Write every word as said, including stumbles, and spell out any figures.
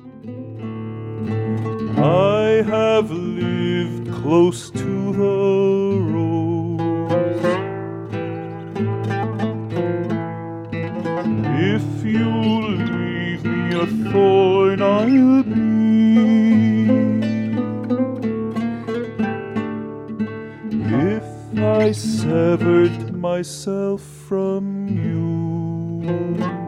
I have lived close to the rose. If you leave me a thorn, I'll be. If I severed myself from you,